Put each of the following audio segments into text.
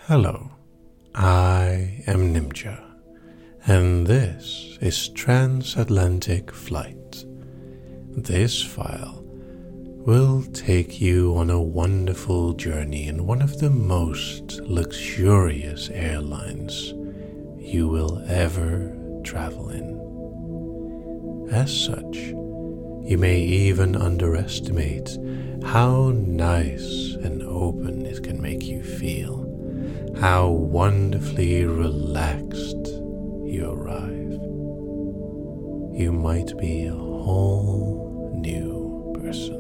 Hello, I am Nimja, and this is Transatlantic Flight. This file will take you on a wonderful journey in one of the most luxurious airlines you will ever travel in. As such, you may even underestimate how nice and open it can make you feel, how wonderfully relaxed you arrive. You might be a whole new person.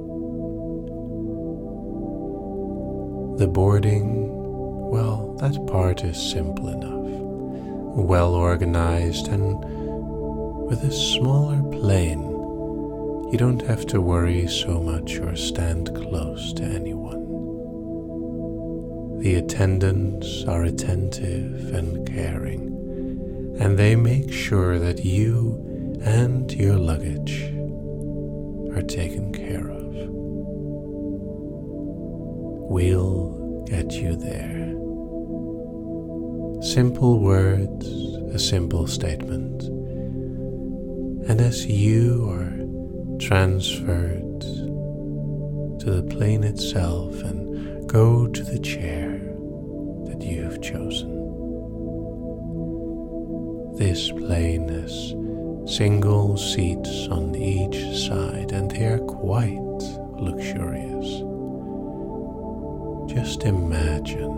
The boarding, well, that part is simple enough, well organized, and with a smaller plane, you don't have to worry so much or stand close to anyone. The attendants are attentive and caring, and they make sure that you and your luggage are taken care of. We'll get you there. Simple words, a simple statement. And as you are transferred to the plane itself and go to the chair that you've chosen. This plane has single seats on each side, and they are quite luxurious. Just imagine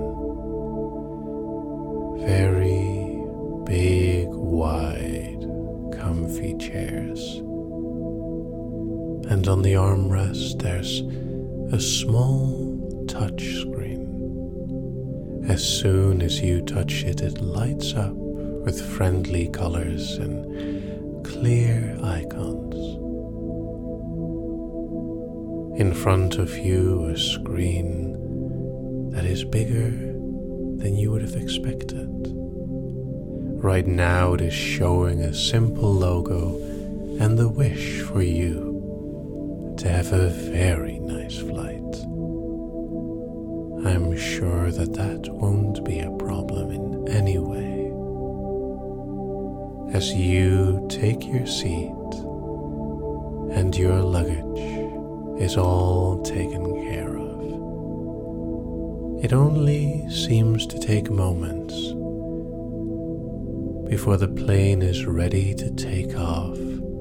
very big, wide, comfy chairs. And on the armrest there's a small touch screen. As soon as you touch it, it lights up with friendly colors and clear icons. In front of you, a screen that is bigger than you would have expected. Right now it is showing a simple logo and the wish for you to have a very nice flight. I'm sure that won't be a problem in any way. As you take your seat and your luggage is all taken care of, it only seems to take moments before the plane is ready to take off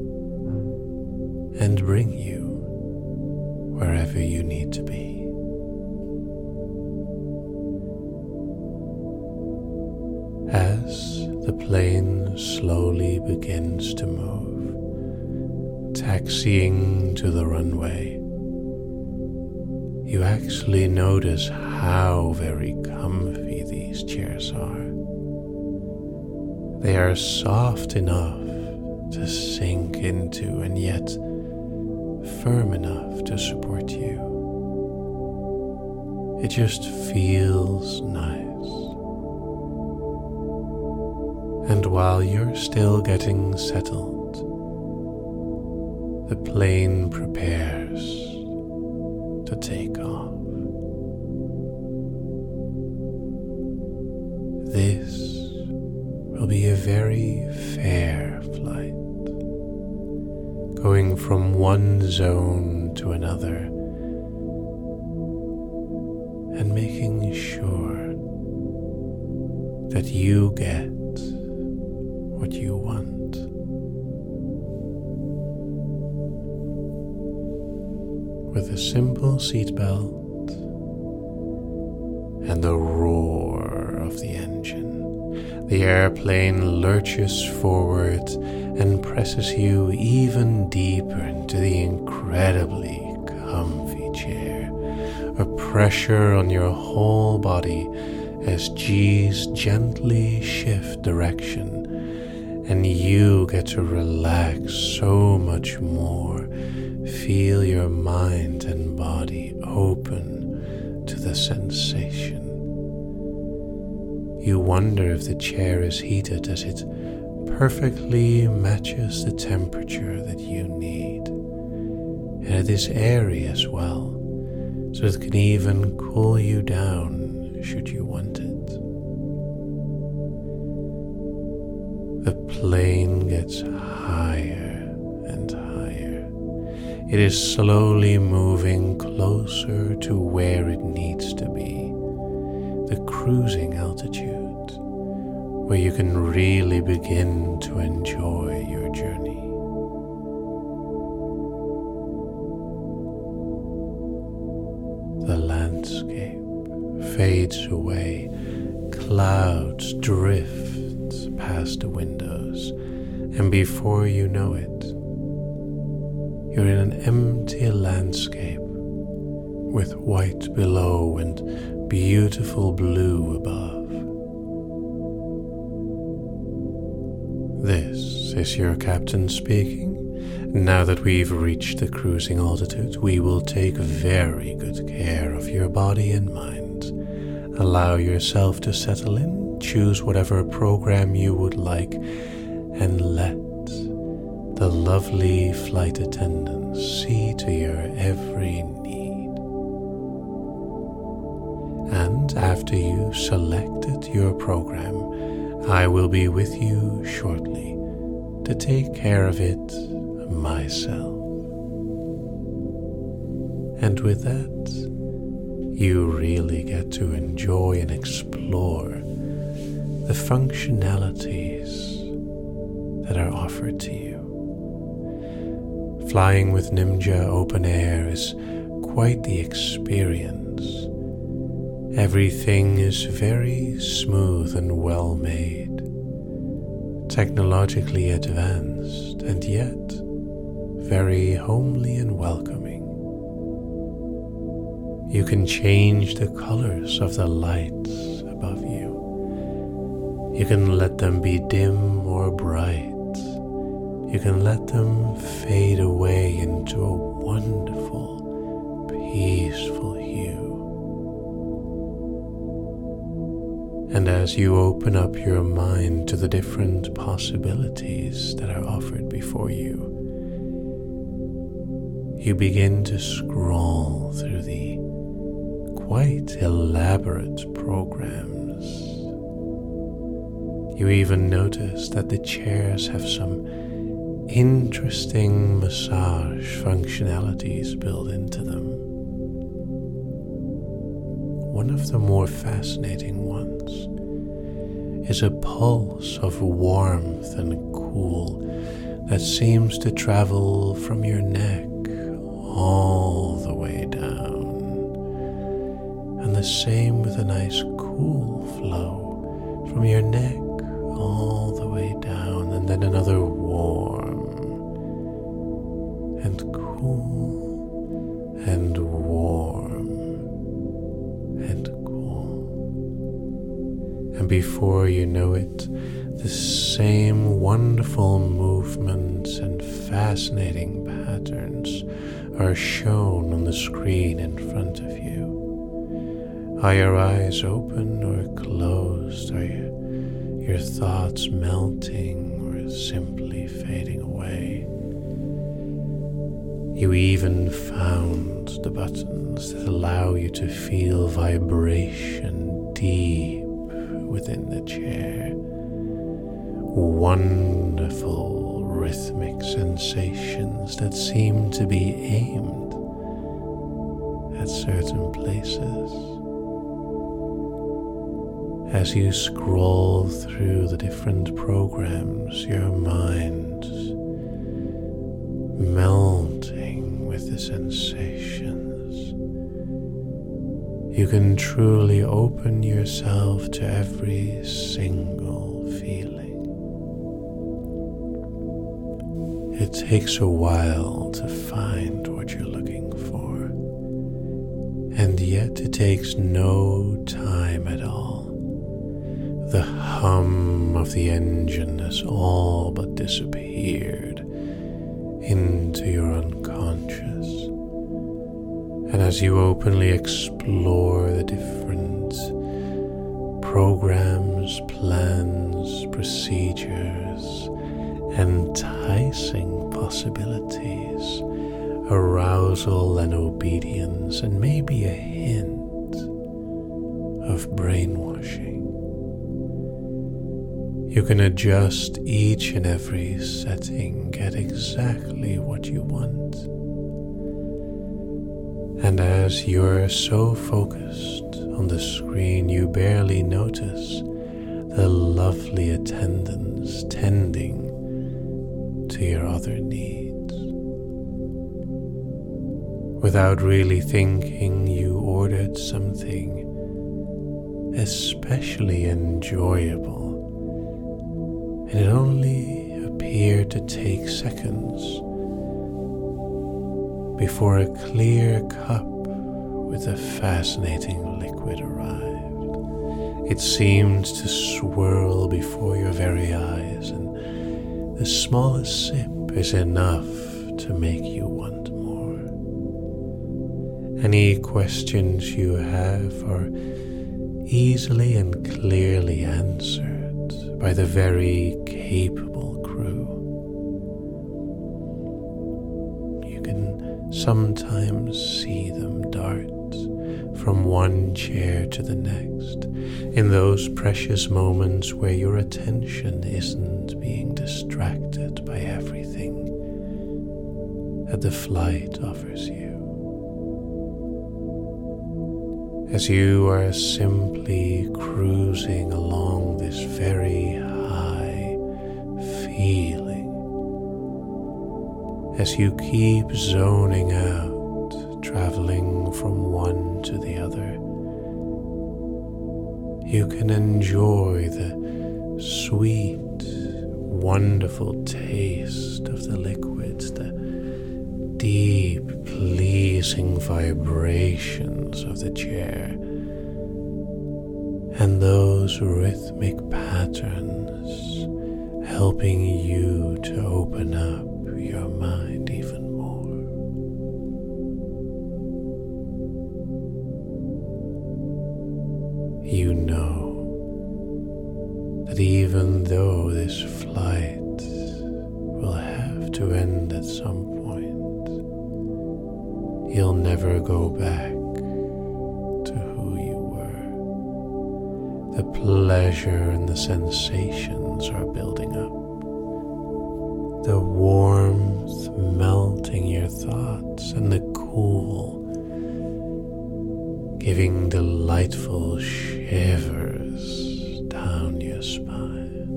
and bring you wherever you need to be. As the plane slowly begins to move, taxiing to the runway, you actually notice how very comfy these chairs are. They are soft enough to sink into and yet firm enough to support you. It just feels nice. And while you're still getting settled, the plane prepares to take off. This will be a very fair flight, going from one zone to another and making sure that you get what you want. With a simple seatbelt and the roar of the engine, the airplane lurches forward and presses you even deeper into the incredibly comfy chair, a pressure on your whole body as G's gently shift direction, and you get to relax so much more. Feel your mind and body open to the sensation. You wonder if the chair is heated, as it perfectly matches the temperature that you need. And it is airy as well, so it can even cool you down should you want it. The plane gets higher and higher. It is slowly moving closer to where it needs to be, the cruising altitude, where you can really begin to enjoy your journey. The landscape fades away, clouds drift past the windows, and before you know it, you're in an empty landscape with white below and beautiful blue above. This is your captain speaking. Now that we've reached the cruising altitude, we will take very good care of your body and mind. Allow yourself to settle in, choose whatever program you would like, and let the lovely flight attendants see to your every need. And after you selected your program, I will be with you shortly to take care of it myself. And with that, you really get to enjoy and explore the functionalities that are offered to you. Flying with Nimdja Open Air is quite the experience. Everything is very smooth and well made, technologically advanced, and yet very homely and welcoming. You can change the colors of the lights above you. You can let them be dim or bright. You can let them fade away into a wonderful, peaceful hue. And as you open up your mind to the different possibilities that are offered before you, you begin to scroll through the quite elaborate programs. You even notice that the chairs have some interesting massage functionalities built into them. One of the more fascinating ones is a pulse of warmth and cool that seems to travel from your neck all the way down, and the same with a nice cool flow from your neck all the way down, and then another warm and cool and warm and cool. And before you know it, the same wonderful movements and fascinating patterns are shown on the screen in front of you. Are your eyes open or closed? Are your thoughts melting or simply fading away? You even found the buttons that allow you to feel vibration deep within the chair. Wonderful rhythmic sensations that seem to be aimed at certain places. As you scroll through the different programs, your mind melting with the sensations, you can truly open yourself to every single feeling. It takes a while to find what you're looking for, and yet it takes no time at all. The hum of the engine has all but disappeared into your unconscious. And as you openly explore the different programs, plans, procedures, enticing possibilities, arousal and obedience, and maybe a hint of brainwashing, You can adjust each and every setting, get exactly what you want. And as you're so focused on the screen, you barely notice the lovely attendants tending to your other needs. Without really thinking, you ordered something especially enjoyable, and it only appeared to take seconds before a clear cup with a fascinating liquid arrived. It seemed to swirl before your very eyes, and the smallest sip is enough to make you want more. Any questions you have are easily and clearly answered by the very capable crew. You can sometimes see them dart from one chair to the next in those precious moments where your attention isn't being distracted by everything that the flight offers you. As you are simply cruising along this very high feeling, as you keep zoning out, traveling from one to the other, you can enjoy the sweet, wonderful taste of the liquids, the deep, pleasing vibrations of the chair, and those rhythmic patterns helping you to open up your mind even more. You know that even though this flight will have to end at some point, you'll never go back to who you were. The pleasure and the sensations are building up. The warmth melting your thoughts, and the cool giving delightful shivers down your spine.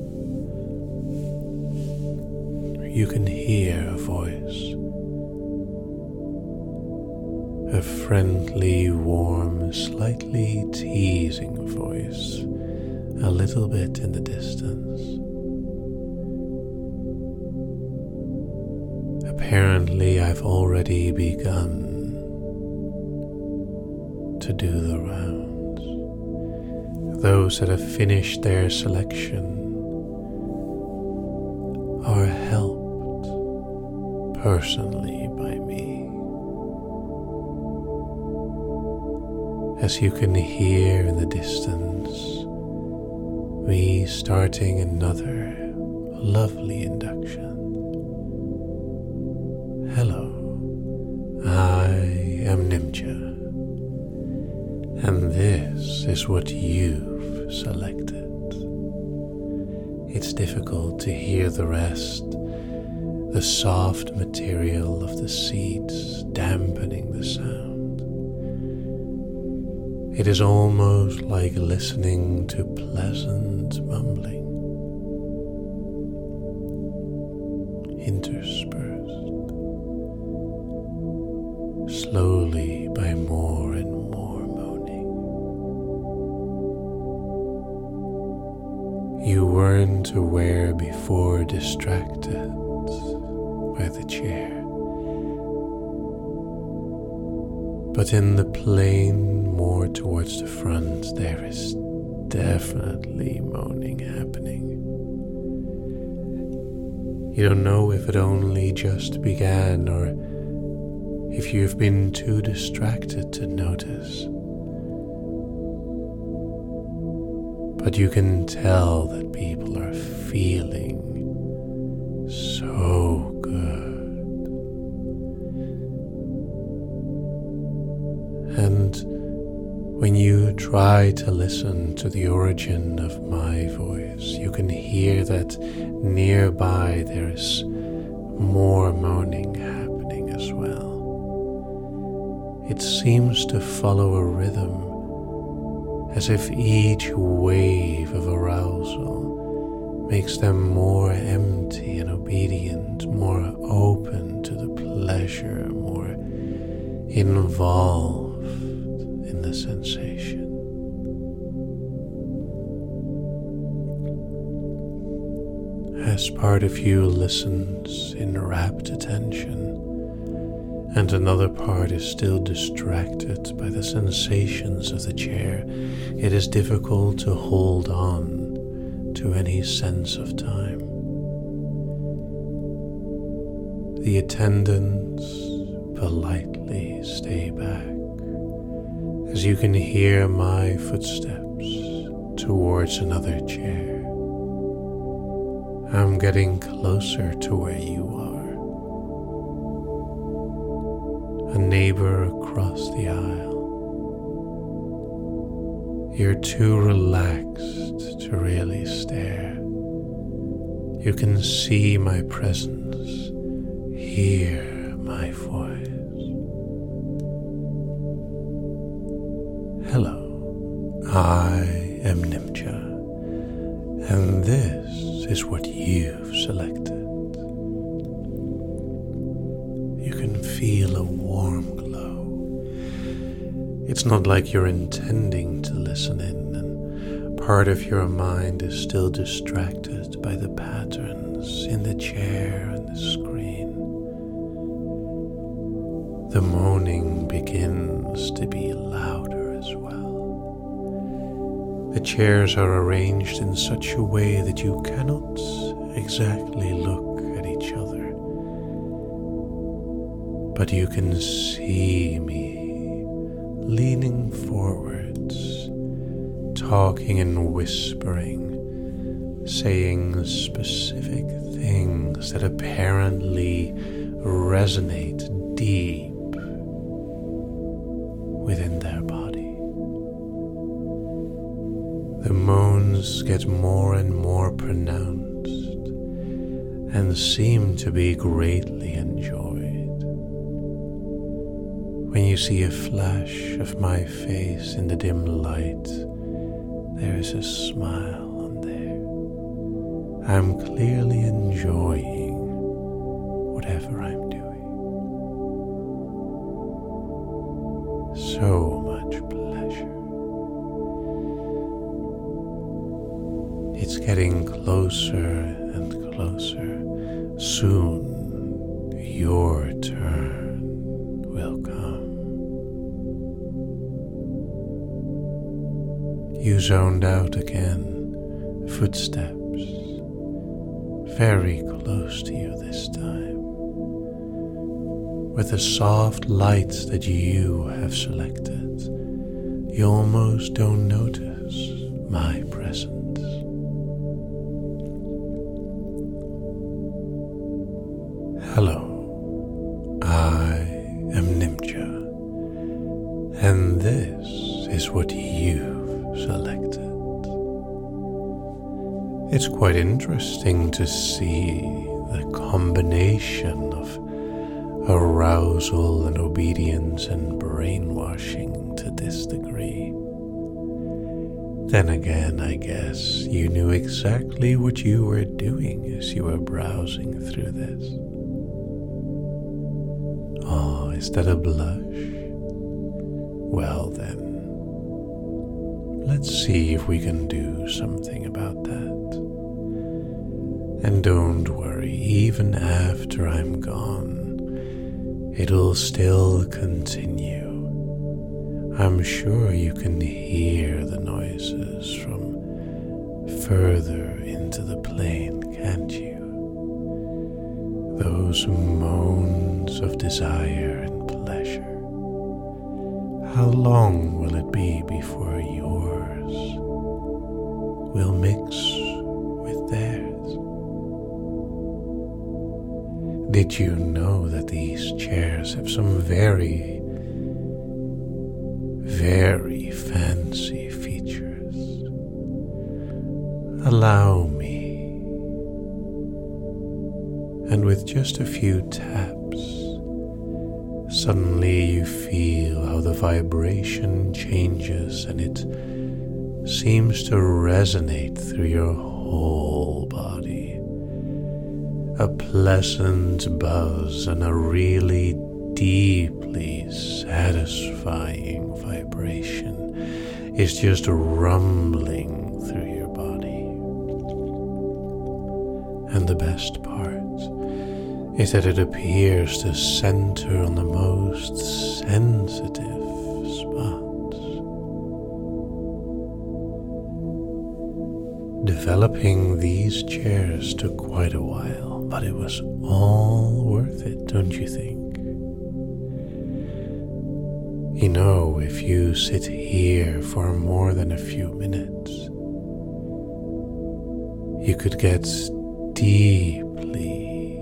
You can hear a voice, a friendly, warm, slightly teasing voice, a little bit in the distance. Apparently, I've already begun to do the rounds. Those that have finished their selection are helped personally by me. As you can hear in the distance, me starting another lovely induction. Hello, I am Nimcha, and this is what you've selected. It's difficult to hear the rest, the soft material of the seats dampening the sound. It is almost like listening to pleasant mumbling, interspersed slowly by more and more moaning. You weren't aware before, distracted by the chair, but in the plane more towards the front, there is definitely moaning happening. You don't know if it only just began or if you've been too distracted to notice. But you can tell that people are feeling so good. And When you try to listen to the origin of my voice, you can hear that nearby there is more moaning happening as well. It seems to follow a rhythm, as if each wave of arousal makes them more empty and obedient, more open to the pleasure, more involved in the sensation. As part of you listens in rapt attention, and another part is still distracted by the sensations of the chair, it is difficult to hold on to any sense of time. The attendants politely stay back as you can hear my footsteps towards another chair. I'm getting closer to where you are. A neighbor across the aisle. You're too relaxed to really stare. You can see my presence, hear my voice. Hello, I am Nimcha, and this is what you've selected. You can feel a warm glow. It's not like you're intending to listen in, and part of your mind is still distracted by the patterns in the chair and the screen. The moaning begins to be louder as well. The chairs are arranged in such a way that you cannot exactly look at each other. But you can see me leaning forwards, talking and whispering, saying specific things that apparently resonate deep within their body. The moans get more and more pronounced and seem to be greatly enjoyed. When you see a flash of my face in the dim light, there is a smile on there. I'm clearly enjoying whatever I'm doing. So much pleasure. It's getting closer and closer. Soon, your turn will come. You zoned out again, footsteps, very close to you this time. With the soft lights that you have selected, you almost don't notice my presence. Hello, I am Nimcha, and this is what you've selected. It's quite interesting to see the combination of arousal and obedience and brainwashing to this degree. Then again, I guess you knew exactly what you were doing as you were browsing through this. Oh, is that a blush? Well then, let's see if we can do something about that. And don't worry, even after I'm gone, it'll still continue. I'm sure you can hear the noises from further into the plane, can't you? Those moans of desire and pleasure. How long will it be before yours will mix with theirs? Did you know that these chairs have some very very fancy features. Allow me. And with just a few taps, suddenly you feel how the vibration changes and it seems to resonate through your whole body. A pleasant buzz and a really deeply satisfying vibration is just rumbling through your body. And the best part is that it appears to center on the most sensitive spots. Developing these chairs took quite a while, but it was all worth it, don't you think? You know, if you sit here for more than a few minutes, you could get deeply,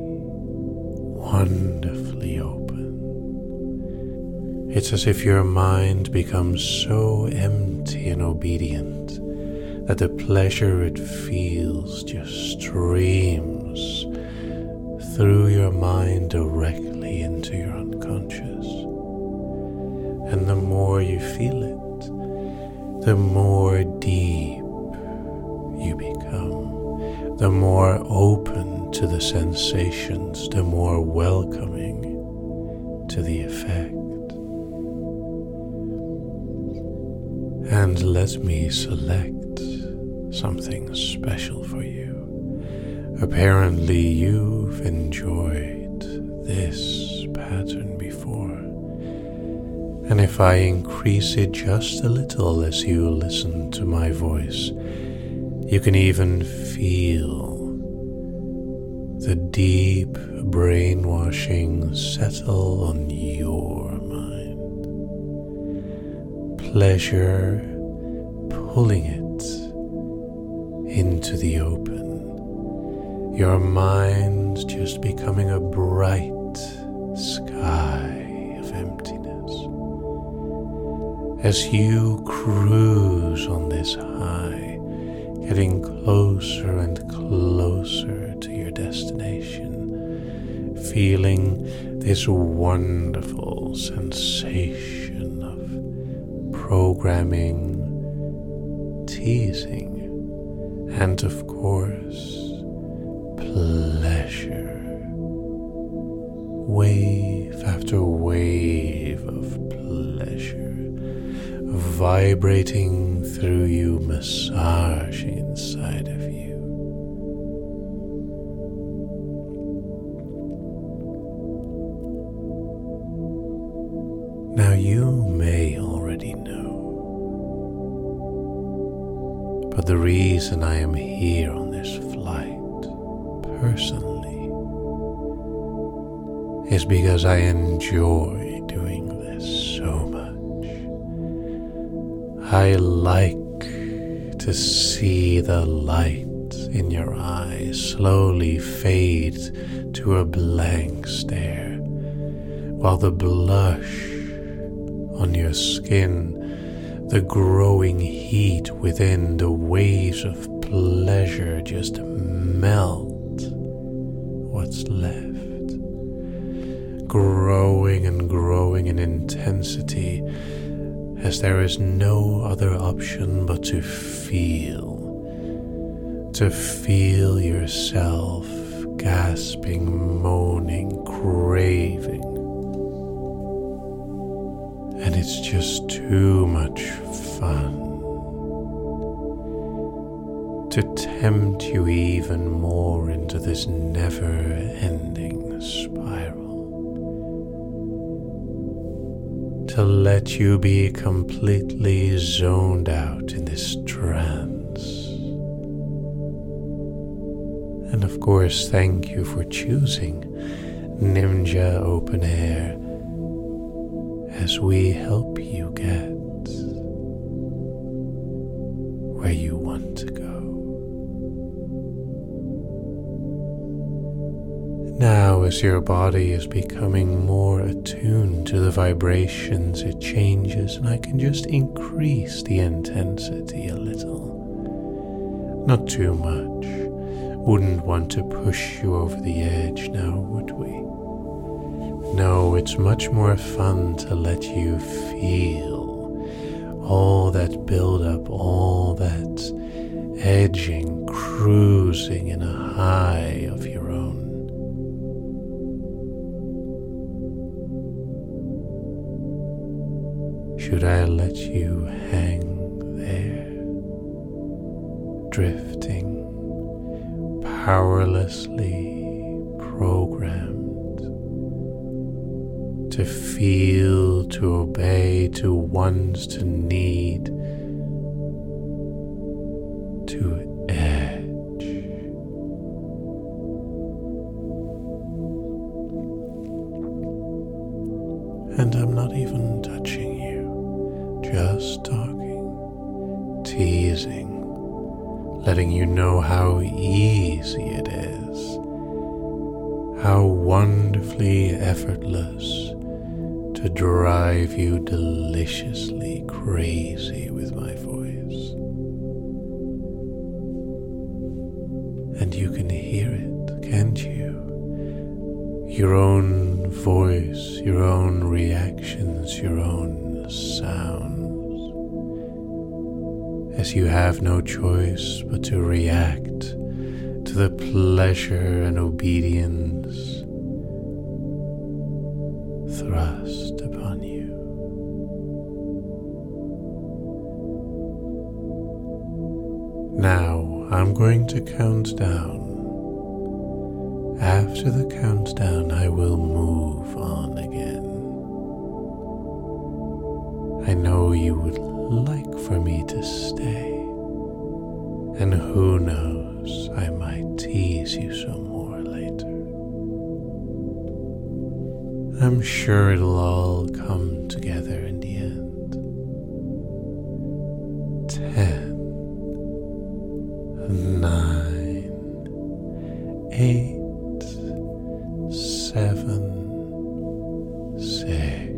wonderfully open. It's as if your mind becomes so empty and obedient that the pleasure it feels just streams through your mind directly into your unconscious. And the more you feel it, the more deep you become, the more open to the sensations, the more welcoming to the effect. And let me select something special for you. Apparently you've enjoyed this pattern before. And if I increase it just a little as you listen to my voice, you can even feel the deep brainwashing settle on your mind. Pleasure pulling it into the open. Your mind just becoming a bright sky of emptiness. As you cruise on this high, getting closer and closer to your destination, feeling this wonderful sensation of programming, teasing, and of course, pleasure. Wave after wave of pleasure, vibrating through you, massaging inside of you. Now you may already know, but the reason I am here on this flight, personally, is because I enjoy doing this so much. I like to see the light in your eyes slowly fade to a blank stare, while the blush on your skin, the growing heat within, the waves of pleasure just melt what's left, growing and growing in intensity, as there is no other option but to feel yourself gasping, moaning, craving. And it's just too much fun to tempt you even more into this never-ending spiral. To let you be completely zoned out in this trance. And of course, thank you for choosing Ninja Open Air as we help you get where you want to go. Now, as your body is becoming more attuned to the vibrations, it changes, and I can just increase the intensity a little. Not too much. Wouldn't want to push you over the edge now, would we? No, it's much more fun to let you feel all that build-up, all that edging, cruising in a high of your own. Should I let you hang there, drifting, powerlessly programmed to feel, to obey, to want, to need, to edge? And I'm not even touching you, just talking, teasing, letting you know how easy it is, how wonderfully effortless to drive you deliciously crazy with my voice. And you can hear it, can't you? Your own voice, your own reactions, your own sounds. As you have no choice but to react to the pleasure and obedience thrust upon you. Now I'm going to count down. After the countdown, I will move on again. I know you would like for me to stay, and who knows, I might tease you some more later. I'm sure it'll all come together in the end. 10, 9, 8, 7, 6,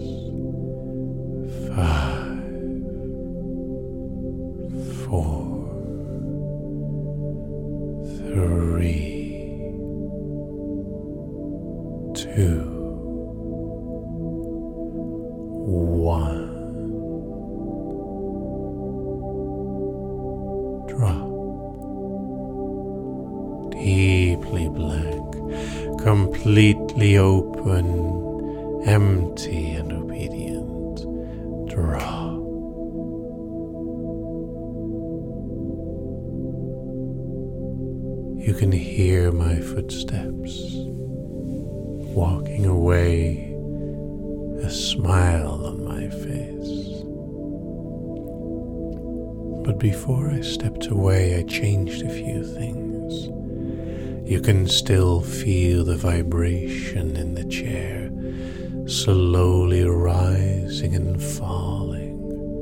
5, 4, 3, 2, 1. Drop. Deeply blank, completely open, empty and obedient. Drop. You can hear my footsteps walking away, a smile on my face. But before I stepped away, I changed a few things. You can still feel the vibration in the chair, slowly rising and falling,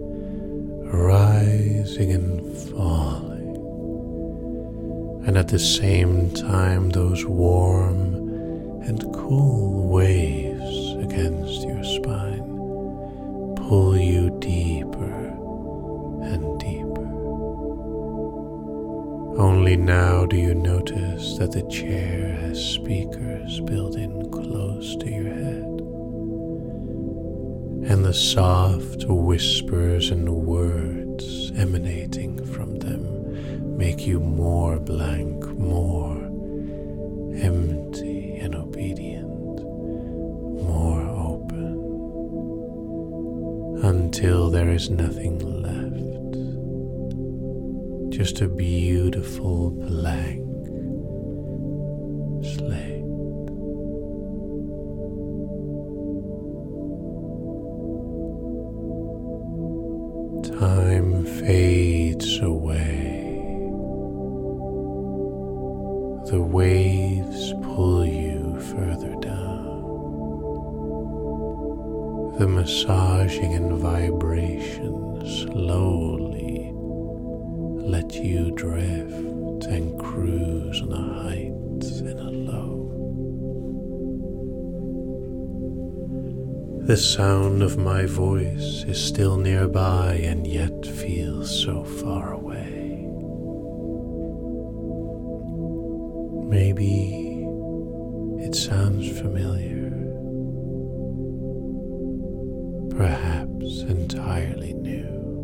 rising and falling. And at the same time, those warm and cool waves against your spine pull you deeper and deeper. Only now do you notice that the chair has speakers built in close to your head, and the soft whispers and words emanating from them make you more blank, more empty and obedient, more open, until there is nothing left. Just a beautiful blank slate. Time fades away. The waves pull you further down. The massaging and vibration slowly let you drift and cruise on a height and a low. The sound of my voice is still nearby and yet feels so far away. Maybe it sounds familiar, perhaps entirely new.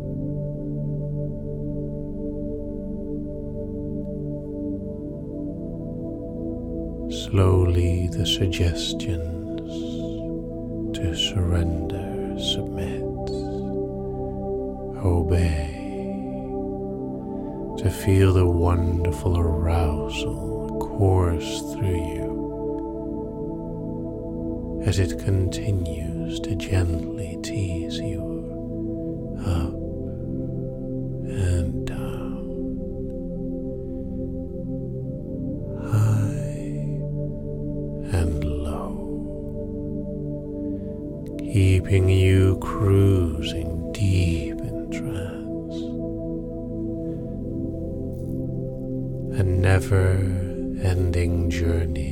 Slowly the suggestions to surrender, submit, obey, to feel the wonderful arousal course through you as it continues to gently tease you up and down, high and low, keeping you cruising deep in trance, a never-ending journey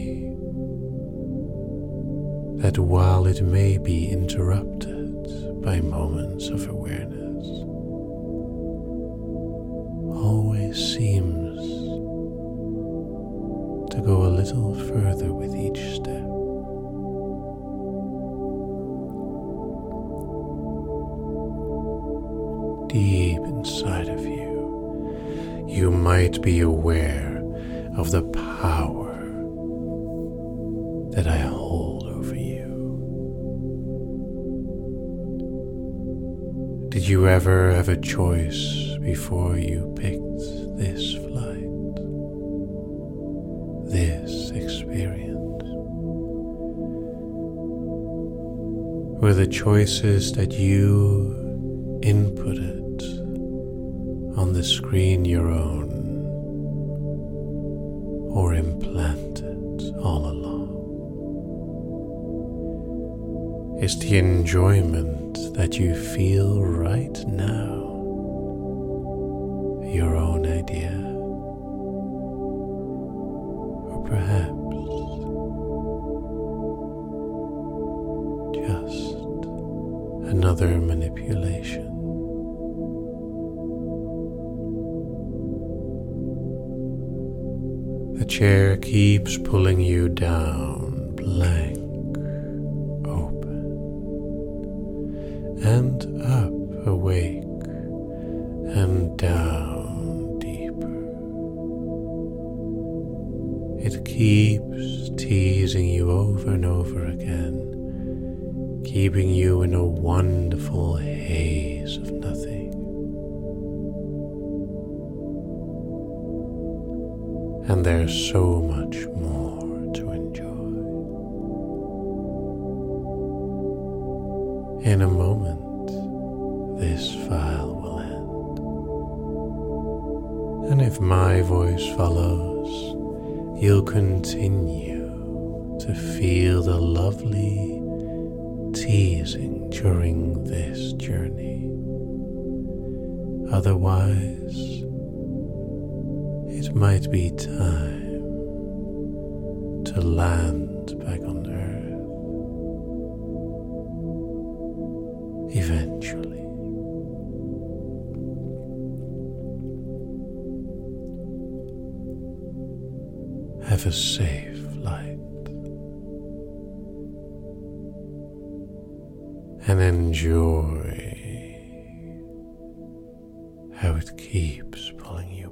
that, while it may be interrupted by moments of awareness, always seems to go a little further with each step. Deep inside of you, you might be aware of the power that I hold over you. Did you ever have a choice before you picked this flight, this experience? Were the choices that you inputted on the screen your own, or implanted all along? Is the enjoyment that you feel right now your own idea? Or perhaps just another manipulation? The chair keeps pulling you down, blank, open, and up, awake, and down, deeper. It keeps teasing you over and over again, keeping you in a wonderful haze of nothing. And there's so much more to enjoy. In a moment, this file will end. And if my voice follows, you'll continue to feel the lovely teasing during this journey. Otherwise, it might be time to land back on Earth. Eventually. Have a safe flight. And enjoy how it keeps pulling you